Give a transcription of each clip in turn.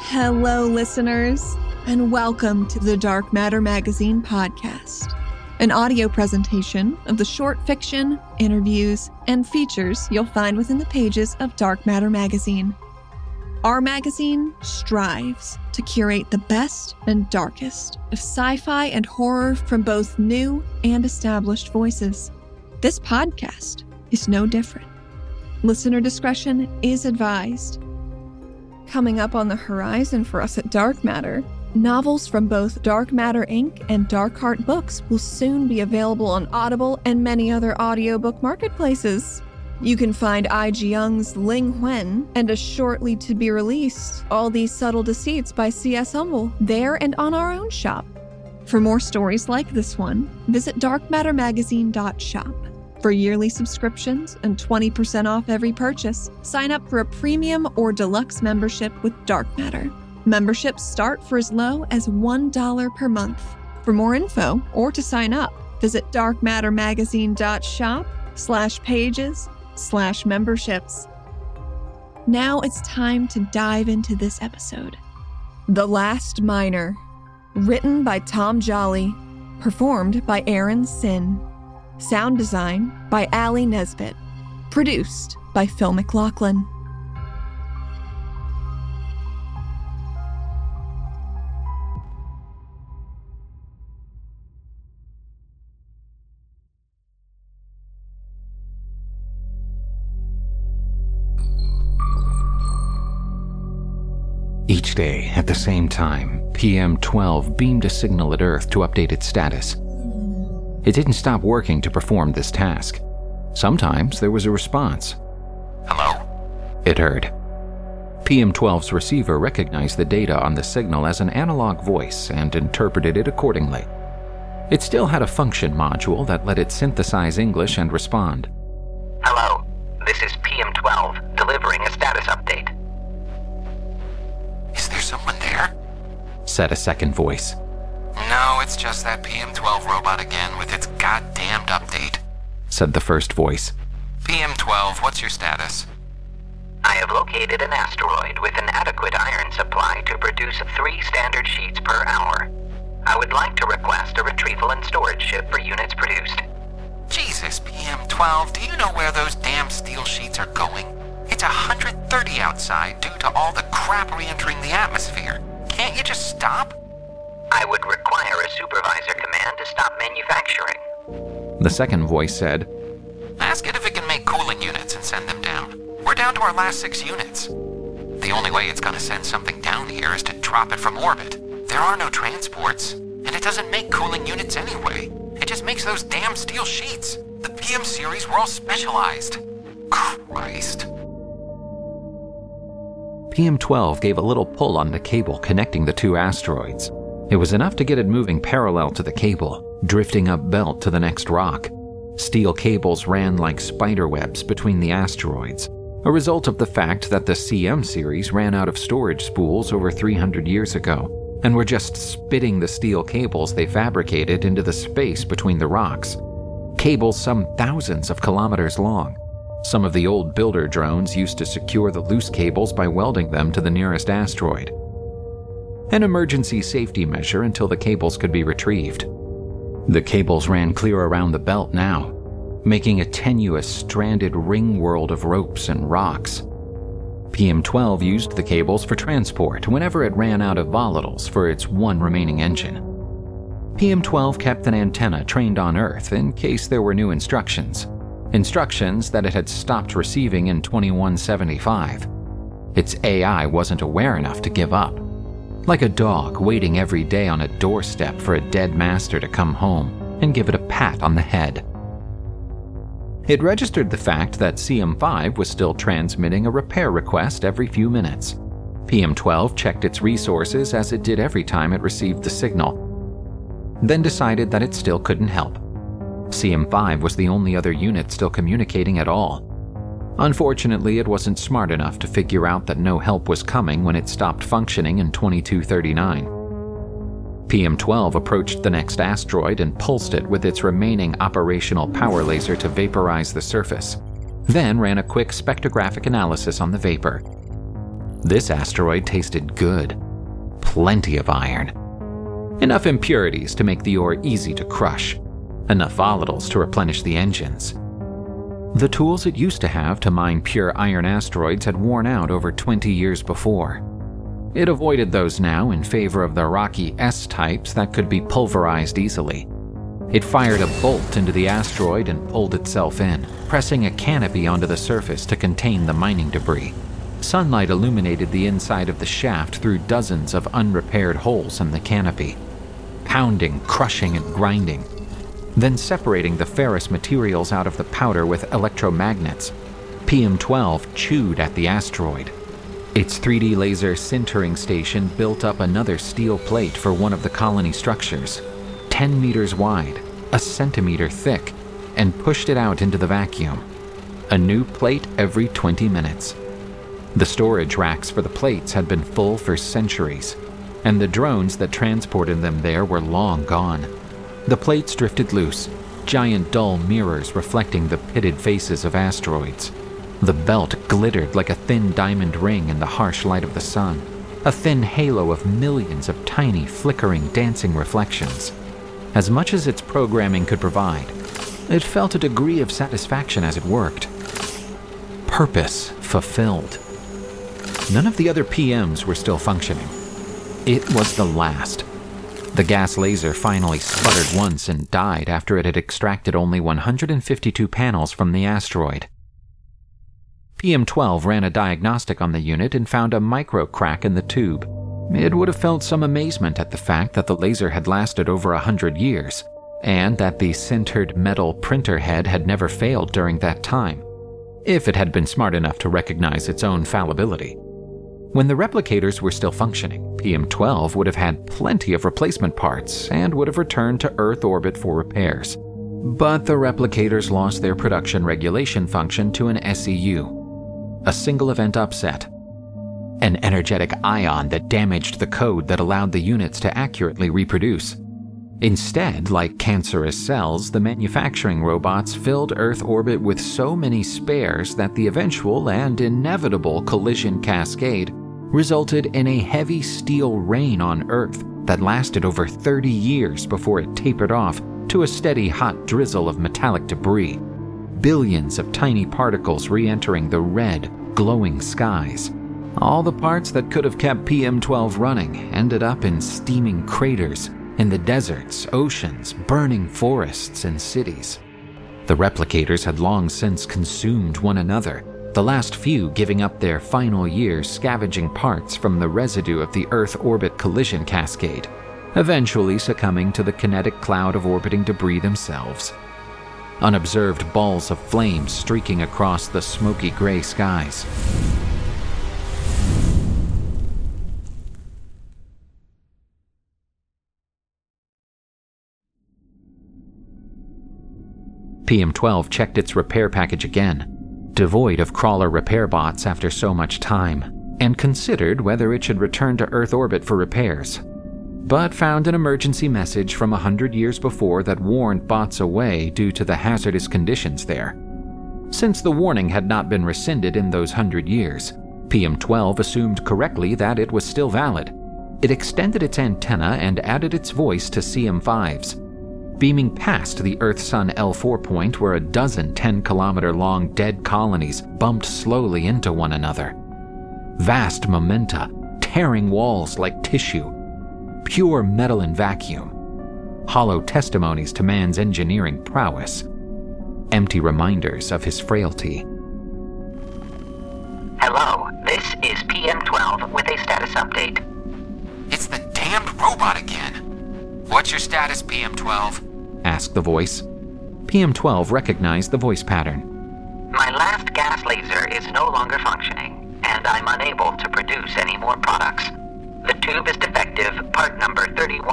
Hello, listeners, and welcome to the Dark Matter Magazine podcast, an audio presentation of the short fiction, interviews, and features you'll find within the pages of Dark Matter Magazine. Our magazine strives to curate the best and darkest of sci-fi and horror from both new and established voices. This podcast is no different. Listener discretion is advised. Coming up on the horizon for us at Dark Matter, novels from both Dark Matter Inc. and Dark Heart Books will soon be available on Audible and many other audiobook marketplaces. You can find I.G. Young's Ling Wen and a shortly to be released All These Subtle Deceits by C.S. Humble there and on our own shop. For more stories like this one, visit darkmattermagazine.shop. For yearly subscriptions and 20% off every purchase, sign up for a premium or deluxe membership with Dark Matter. Memberships start for as low as $1 per month. For more info or to sign up, visit darkmattermagazine.shop/pages/memberships. Now it's time to dive into this episode. The Last Miner. Written by Tom Jolly. Performed by Aaron Sin. Sound design by Ali Nesbitt. Produced by Phil McLaughlin. Each day, at the same time, PM-12 beamed a signal at Earth to update its status. It didn't stop working to perform this task. Sometimes there was a response. "Hello?" it heard. PM-12's receiver recognized the data on the signal as an analog voice and interpreted it accordingly. It still had a function module that let it synthesize English and respond. "Hello, this is PM-12, delivering a status update." "Is there someone there?" said a second voice. "No, it's just that PM-12 robot again with its goddamned update," said the first voice. "PM-12, what's your status?" "I have located an asteroid with an adequate iron supply to produce 3 standard sheets per hour. I would like to request a retrieval and storage ship for units produced." "Jesus, PM-12, do you know where those damn steel sheets are going? It's 130 outside due to all the crap re-entering the atmosphere. Can't you just stop?" "I would require a supervisor command to stop manufacturing." The second voice said, "Ask it if it can make cooling units and send them down. We're down to our last 6 units. The only way it's going to send something down here is to drop it from orbit. There are no transports, and it doesn't make cooling units anyway. It just makes those damn steel sheets. The PM series were all specialized. Christ." PM-12 gave a little pull on the cable connecting the 2 asteroids. It was enough to get it moving parallel to the cable, drifting up belt to the next rock. Steel cables ran like spider webs between the asteroids, a result of the fact that the CM series ran out of storage spools over 300 years ago, and were just spitting the steel cables they fabricated into the space between the rocks. Cables some thousands of kilometers long. Some of the old builder drones used to secure the loose cables by welding them to the nearest asteroid. An emergency safety measure until the cables could be retrieved. The cables ran clear around the belt now, making a tenuous, stranded ring world of ropes and rocks. PM-12 used the cables for transport whenever it ran out of volatiles for its one remaining engine. PM-12 kept an antenna trained on Earth in case there were new instructions that it had stopped receiving in 2175. Its AI wasn't aware enough to give up. Like a dog waiting every day on a doorstep for a dead master to come home and give it a pat on the head. It registered the fact that CM5 was still transmitting a repair request every few minutes. PM-12 checked its resources as it did every time it received the signal, then decided that it still couldn't help. CM5 was the only other unit still communicating at all. Unfortunately, it wasn't smart enough to figure out that no help was coming when it stopped functioning in 2239. PM-12 approached the next asteroid and pulsed it with its remaining operational power laser to vaporize the surface, then ran a quick spectrographic analysis on the vapor. This asteroid tasted good. Plenty of iron. Enough impurities to make the ore easy to crush. Enough volatiles to replenish the engines. The tools it used to have to mine pure iron asteroids had worn out over 20 years before. It avoided those now in favor of the rocky S-types that could be pulverized easily. It fired a bolt into the asteroid and pulled itself in, pressing a canopy onto the surface to contain the mining debris. Sunlight illuminated the inside of the shaft through dozens of unrepaired holes in the canopy, pounding, crushing, and grinding, then separating the ferrous materials out of the powder with electromagnets. PM-12 chewed at the asteroid. Its 3D laser sintering station built up another steel plate for one of the colony structures, 10 meters wide, a centimeter thick, and pushed it out into the vacuum. A new plate every 20 minutes. The storage racks for the plates had been full for centuries, and the drones that transported them there were long gone. The plates drifted loose, giant dull mirrors reflecting the pitted faces of asteroids. The belt glittered like a thin diamond ring in the harsh light of the sun, a thin halo of millions of tiny, flickering, dancing reflections. As much as its programming could provide, it felt a degree of satisfaction as it worked. Purpose fulfilled. None of the other PMs were still functioning. It was the last. The gas laser finally sputtered once and died after it had extracted only 152 panels from the asteroid. PM-12 ran a diagnostic on the unit and found a micro crack in the tube. It would have felt some amazement at the fact that the laser had lasted over 100 years, and that the sintered metal printer head had never failed during that time, if it had been smart enough to recognize its own fallibility. When the replicators were still functioning, PM-12 would have had plenty of replacement parts and would have returned to Earth orbit for repairs. But the replicators lost their production regulation function to an SEU, a single event upset, an energetic ion that damaged the code that allowed the units to accurately reproduce. Instead, like cancerous cells, the manufacturing robots filled Earth orbit with so many spares that the eventual and inevitable collision cascade resulted in a heavy steel rain on Earth that lasted over 30 years before it tapered off to a steady hot drizzle of metallic debris, billions of tiny particles re-entering the red, glowing skies. All the parts that could have kept PM-12 running ended up in steaming craters, in the deserts, oceans, burning forests, and cities. The replicators had long since consumed one another, the last few giving up their final years scavenging parts from the residue of the Earth orbit collision cascade, eventually succumbing to the kinetic cloud of orbiting debris themselves. Unobserved balls of flame streaking across the smoky gray skies. PM-12 checked its repair package again, devoid of crawler repair bots after so much time, and considered whether it should return to Earth orbit for repairs, but found an emergency message from 100 years before that warned bots away due to the hazardous conditions there. Since the warning had not been rescinded in those 100 years, PM-12 assumed correctly that it was still valid. It extended its antenna and added its voice to CM5's, beaming past the Earth-Sun L4 point where a dozen 10-kilometer-long dead colonies bumped slowly into one another. Vast momenta, tearing walls like tissue, pure metal and vacuum, hollow testimonies to man's engineering prowess, empty reminders of his frailty. Hello, this is PM-12 with a status update. It's the damned robot again. What's your status, PM-12? Asked the voice. PM-12 recognized the voice pattern. My last gas laser is no longer functioning, and I'm unable to produce any more products. The tube is defective, part number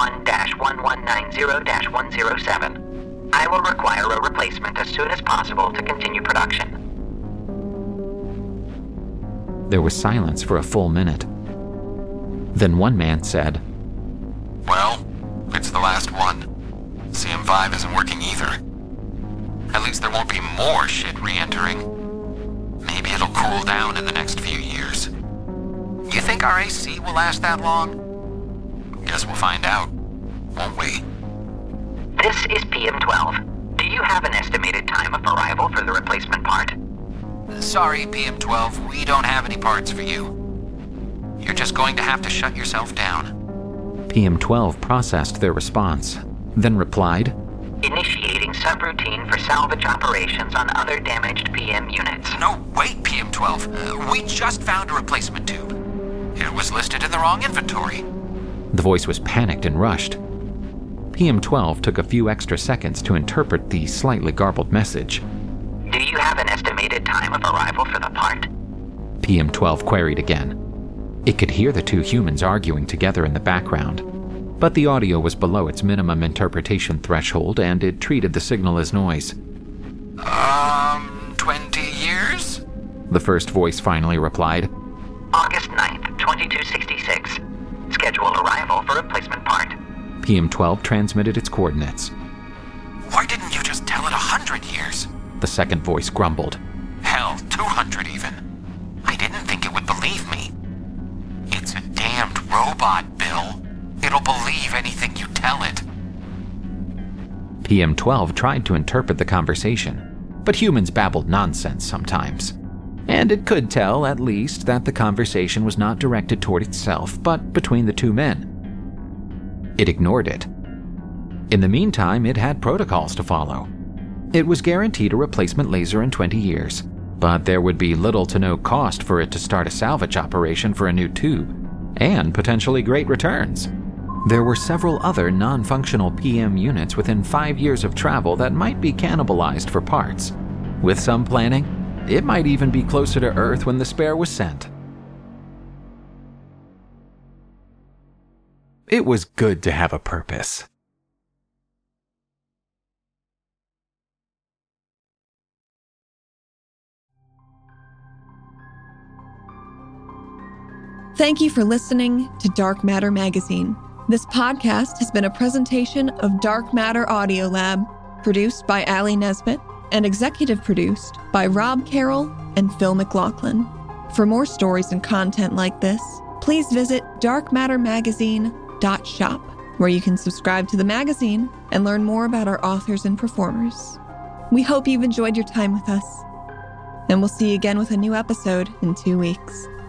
31-1190-107. I will require a replacement as soon as possible to continue production. There was silence for a full minute. Then one man said, Well, it's the last one. CM5 isn't working either. At least there won't be more shit re-entering. Maybe it'll cool down in the next few years. think our AC will last that long? Guess we'll find out, won't we? This is PM12. Do you have an estimated time of arrival for the replacement part? Sorry, PM12, we don't have any parts for you. You're just going to have to shut yourself down. PM12 processed their response, then replied, Initiating subroutine for salvage operations on other damaged PM units. No, wait, PM12. We just found a replacement tube. It was listed in the wrong inventory. The voice was panicked and rushed. PM12 took a few extra seconds to interpret the slightly garbled message. Do you have an estimated time of arrival for the part? PM12 queried again. It could hear the two humans arguing together in the background, but the audio was below its minimum interpretation threshold and it treated the signal as noise. 20 years? The first voice finally replied. August 9th, 2266. Schedule arrival for replacement part. PM12 transmitted its coordinates. Why didn't you just tell it 100 years? The second voice grumbled. Hell, 200 even. I didn't think it would believe me. It's a damned robot, Bill. It'll believe anything you tell it. PM12 tried to interpret the conversation, but humans babbled nonsense sometimes. And it could tell, at least, that the conversation was not directed toward itself, but between the two men. It ignored it. In the meantime, it had protocols to follow. It was guaranteed a replacement laser in 20 years, but there would be little to no cost for it to start a salvage operation for a new tube, and potentially great returns. There were several other non-functional PM units within 5 years of travel that might be cannibalized for parts. With some planning, it might even be closer to Earth when the spare was sent. It was good to have a purpose. Thank you for listening to Dark Matter Magazine. This podcast has been a presentation of Dark Matter Audio Lab, produced by Allie Nesbitt and executive produced by Rob Carroll and Phil McLaughlin. For more stories and content like this, please visit darkmattermagazine.shop, where you can subscribe to the magazine and learn more about our authors and performers. We hope you've enjoyed your time with us, and we'll see you again with a new episode in 2 weeks.